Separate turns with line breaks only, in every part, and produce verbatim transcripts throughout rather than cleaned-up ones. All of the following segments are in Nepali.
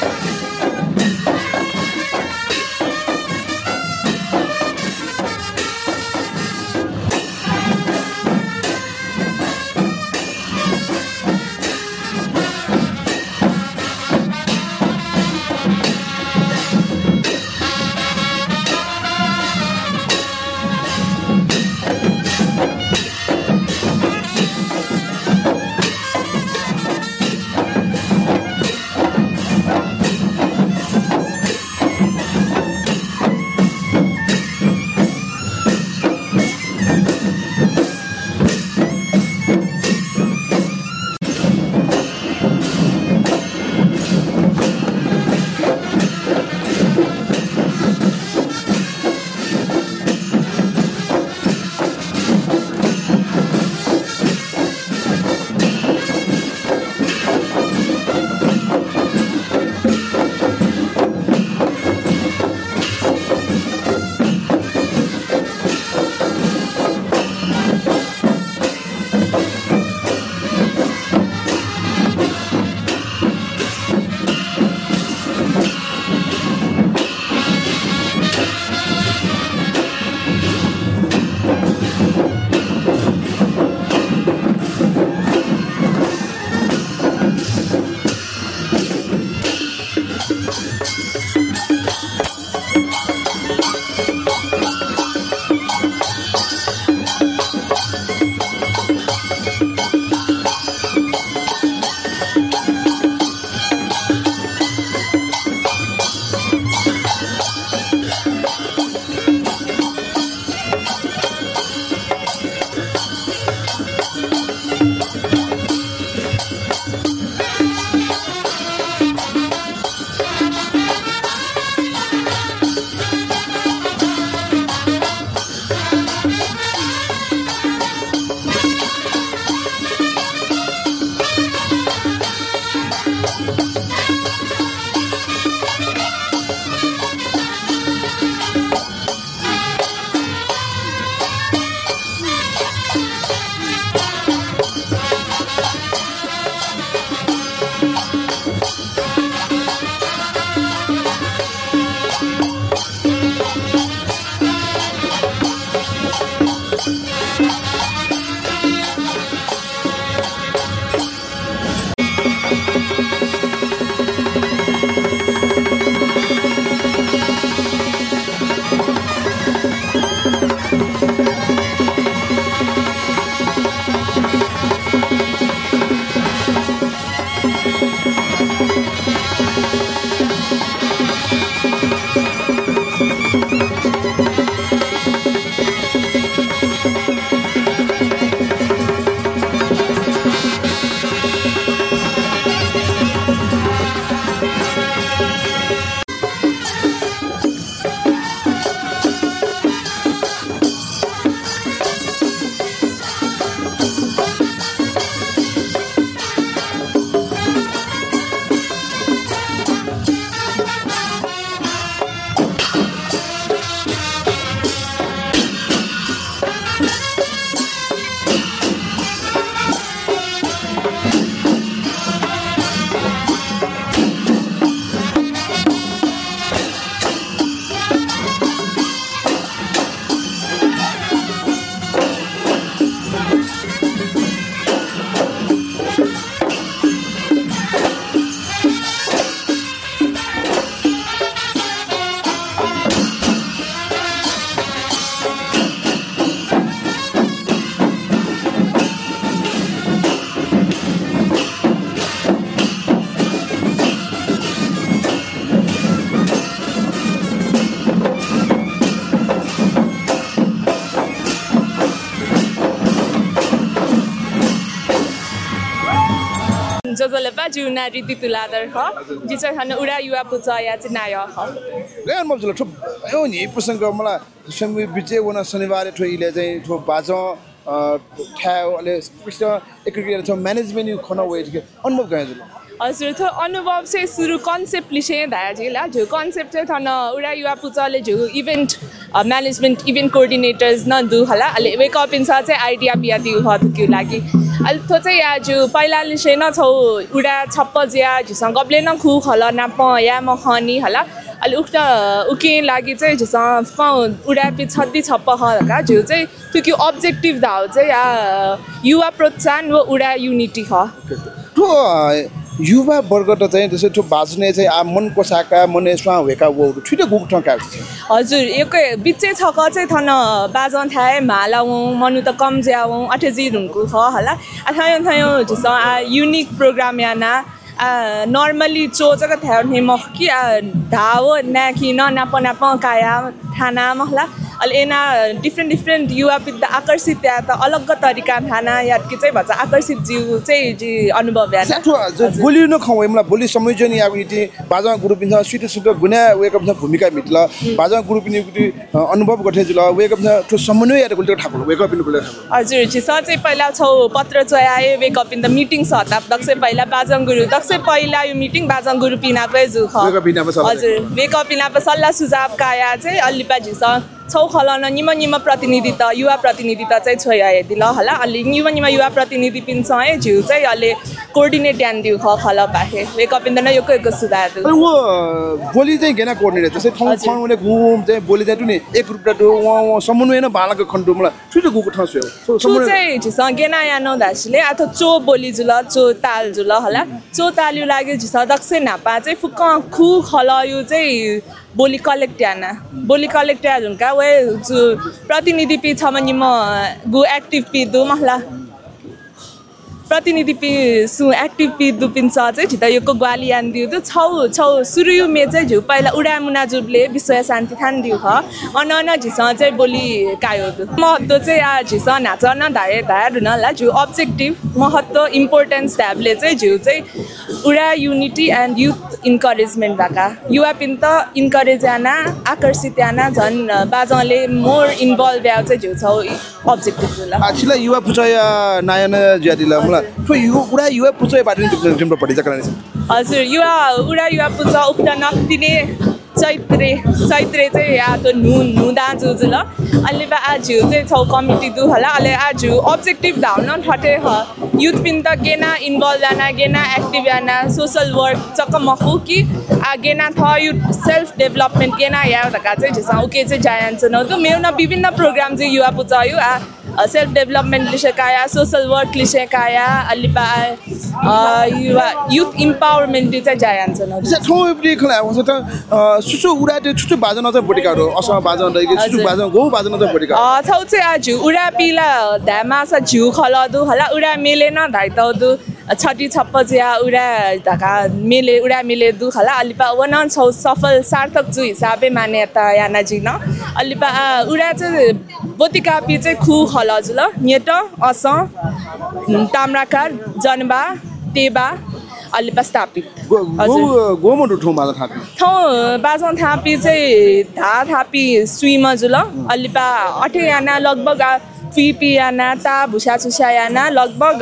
Joselepa Juna Riti Tuladar ho, Jisar Hana Ura Yua Putaya Tinaya ho.
Then Mobs only person go Mala, some we be one of Sonivari to Ile to Bazo, Tau, Equity management you can't wait to get on the guys.
हजुर थो अनुभव चाहिँ सुरु कन्सेप्ट लिसे दाजिला जो कन्सेप्ट चाहिँ थन उडा युवा पुचाले जो इभेन्ट म्यानेजमेन्ट इभेन्ट कोअर्डिनेटर्स न दु हला अले वेक अप इन सा चाहिँ आइडिया बिया दिउ ह त क्यु लागि अलि थो चाहिँ आज पहिला लिसे न छौ उडा छप्प ज्या झिसँग गब्ले न खु खल नाप या म खनी होला अलि उक्त उके लागि चाहिँ झिसँग फ उडा पि छत्ती छप्प खका झिउ चाहिँ त्यो कि अब्जेक्टिभ दाउ चाहिँ या युवा प्रोत्साहन व उडा युनिटी ख
ठो युवा वर्ग त चाहिँ त्यसै ठो बाज्ने चाहिँ आ मन कोसाका मन स्वा वेका वो ठिटे गुक ठका
हजुर एकै बिचे छक चाहिँ थन बाजन थाए मालाउ मनु त कम ज्याउ अठेजी रुनको ख होला अथायो थयो जस युनिक प्रोग्राम याना नर्मली चो जग थायो नि म कि धाओ नाकि न नाप नाप काया थाना महला अलि एना डिफ्रेन्ट डिफ्रेन्ट युवा पिद्ध आकर्षित त्या त अलग तरिका थाना या कि चाहिँ भन्छ आकर्षित जीव चाहिँ जी अनुभव या
बोली न खवै मलाई बोली संयोजन या गुटी बाजा ग्रुप इन स्वीट स्वीट गुना वेक अप भूमिका मिटल बाजा ग्रुप इन गुटी अनुभव गथे जुल वेक अप ठो समन्वय या गुटी ठाकुर वेक अप इन गुले
हजुर जी सर चाहिँ पहिला छौ पत्र चयाए wake up in the meeting सता दक्ष पहिला बाजङ गुरु दक्ष पहिला यो मिटिङ बाजङ गुरु पिनाकै जु ख
वेक अप पिना
हजुर वेक अप पिना सल्लाह सुझाव काया चाहिँ अल्लिपा जी सर छौ खलन निम निम प्रतिनिधित्व युवा प्रतिनिधित्व चाहिँ छोया दिल होला अलि निम निम युवा प्रतिनिधि पिन्छ है झिउ चाहिँ अलि कोर्डिनेट ध्यान दिउ ख खल पाखे वेक अप इन द न योको योको सुधार दु
वो बोली चाहिँ गेना कोर्डिनेट जस्तै ठाउँ ठाउँले घुम चाहिँ बोली चाहिँ टुनी एक रुपटा टु व समन्वय न बालाको खण्डु मलाई छुटे गुको ठाउँ छ
समन्वय चाहिँ झिस गेना या न दासिले अथवा चो बोली जुल चो ताल जुल होला चो ताल्यु लागि झिस दक्ष नापा चाहिँ फुक खु खल यो चाहिँ बोली कलेक्ट याना बोली कलेक्ट या जुनका वे जो प्रतिनिधि पि छ मनि म गु एक्टिभ पि दु महला प्रतिनिधि पि सु एक्टिभ पि दु पिन्छ चाहिँ छिता योको ग्वाली यान दिउ दु छौ छौ सुरु मे चाहिँ झु पहिला उडा मुना जुबले विश्व शान्ति थान दिउ ख अन अन झिस चाहिँ बोली कायो दु महत्व चाहिँ आ झिस नाच न धाए धार न ला झु अब्जेक्टिभ महत्व इम्पोर्टेन्स ध्याबले चाहिँ झु चाहिँ उडा युनिटी एन्ड युथ इन्करेजमेन्ट भएका युवा पिन त इन्करेज याना आकर्षित याना झन् बाजले मोर इन्भल्भ या चाहिँ झिउ छौ अब्जेक्टिभ जुल
आछिला युवा पुचय नायन ज्यादिला मलाई ठो युवा उडा युवा पुचय बाटिन तिम्रो पढि जकरानि
हजुर युवा उडा युवा पुच उक्त नक्तिने चैत्रे चैत्रे चाहिँ या त नुन नुदा जुजुल अलि बा आज चाहिँ छौ कमिटी दु होला अलि आज अब्जेक्टिभ धाउन ठटे ह युथ पिन त गेना इन्भल्भ याना गेना एक्टिभ याना सोशल वर्क चक मखु कि आ गेना थ युथ सेल्फ डेभलपमेन्ट गेना या तका चाहिँ जसा ओके चाहिँ जायन्छ न त मेउन विभिन्न प्रोग्राम चाहिँ युवा पुचायो आ सेल्फ डेभलपमेन्ट लिसे काया सोशल वर्क लिसे काया अलि बा युवा युथ इम्पावरमेन्ट चाहिँ जायन्छ न
ठो एप्री खला हुन्छ त सुसु उडा त्यो छुटु बाजन त बटिकारो असम बाजन दैके छुटु बाजन गौ बाजन त बटिका
अ छौ चाहिँ आज उडा पिला धामा स झिउ खलदु होला उडा मेले न धाइतदु छटी छप्प ज्या उडा धका मेले उडा मेले दु होला अलिपा वन छौ सफल सार्थक जु हिसाबे मान्यता याना जिन अलिपा उडा चाहिँ बोतिका पि चाहिँ खु खलजुल नेट अस ताम्राकार जनबा टेबा अलिपा स्थापित
गो गोमो ठौमा थापी
ठौ बाजन थापी चाहिँ धा थापी सुइमा जुल अलिपा अठे याना लगभग पिपी याना ता भुसा चुसा याना लगभग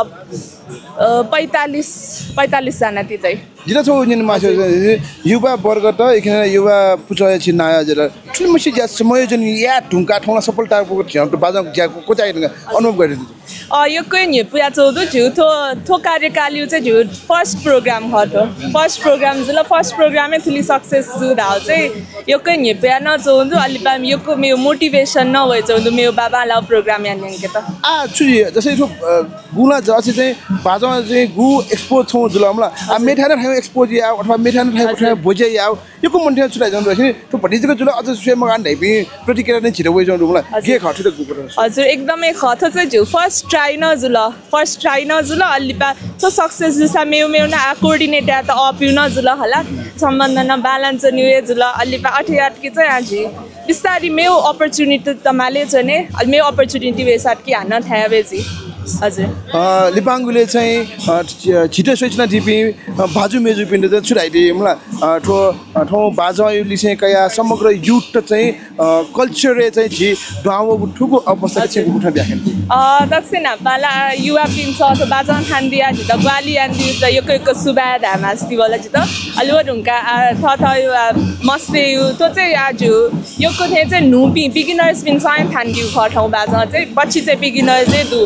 पैंतालीस पैंतालीस जना ती चाहिँ
जिल्ला छौ निन माछो युवा वर्ग त एकजना युवा पुचय छि नयाँ जरा ठुलमुसी ज्या संयोजन या ढुंका ठौला सफलताको झ्याउ बाजन ज्या कोचाइ अनुभव गरिदिनु
अ यो कोइ नि पुया चौधु झु थो थो कार्यकाल चाहिँ झु फर्स्ट प्रोग्राम हतो फर्स्ट प्रोग्राम जुल फर्स्ट प्रोग्रामै थुली सक्सेस जु धाउ चाहिँ यो कोइ नि पुया न चौधु अलिपा यो को मेरो मोटिभेसन न भए चौधु मेरो बाबा ला प्रोग्राम यान के त
आ छु जसै थो गुला जसै चाहिँ बाजा चाहिँ गु एक्सपो छौ जुल हमला आ मेठाना ठाउँ एक्सपो या अथवा मेठाना ठाउँ भोजे या यो को मन्थे छुलाई जानु रहि थो भटिजको जुल अझ सुय मगान ढैपि प्रतिक्रिया नै छिटो वइ जानु मलाई के खठु त गुको
हजुर एकदमै खथ चाहिँ झु फर्स्ट ट्राई न जुल फर्स्ट ट्राई न जुल अलिपा तो सक्सेस जुसा मेउ मेउ न कोर्डिनेट या त अप यु न जुल होला सम्बन्ध न ब्यालेन्स न्यु जुल अलिपा अठयाट कि चाहिँ आजि बिस्तारी मेउ अपर्च्युनिटी तमाले जने मेउ अपर्च्युनिटी वेसाट कि हान्न थाया जी हजुर
लिपाङ्गुले चाहिँ छिटो सूचना दिपि बाजु मेजु पिण्ड चाहिँ छुराइदि मलाई ठो ठो बाजा यो लिसे कया समग्र युथ चाहिँ कल्चर चाहिँ झि गाउँ ठुको अवस्था चाहिँ उठा ब्याखेन
अ दक्षिण पाला युवा पिन्छ अथवा बाजा खान दिया झि त ग्वाली आन दि त यो को सुबा धामा स्तिवला झि त अलुवा ढुंका थ थ मस्ते यो तो चाहिँ आज यो को थे चाहिँ नुपि बिगिनर्स पिन्छ थान दिउ ख ठाउँ बाजा चाहिँ पछि चाहिँ बिगिनर चाहिँ दु ख पछि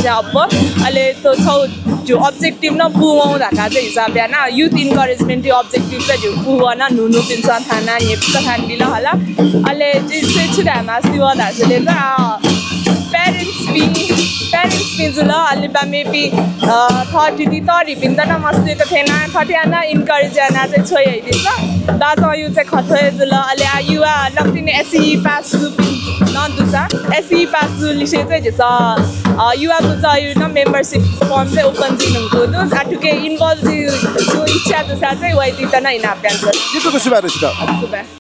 下不，阿嘞都抽就 objective 那不往大家这一下边那 youth encouragement 的 objective 这就不往那努努平常谈那也不谈的了好了，阿嘞这这出来嘛是我但是嘞这啊 parents being parents being जुला अलि बा maybe thirty दी thirty बिन त नमस्ते त थिएन thirty आना encourage आना चाहिँ छोइ हैदिन्छ दाजु यो चाहिँ खथोय जुला अलि युवा लक्तिने एसई पास नन्दुसा एसई पास लिसे चाहिँ जस युवा को चाहिँ यो न मेम्बरशिप फर्म चाहिँ ओपन दिनुको दोस आटुके इन्भल्भ जो इच्छा जसा चाहिँ वइ दित नै नाप्यान्छ
यो त कसो भएर छ
सुबा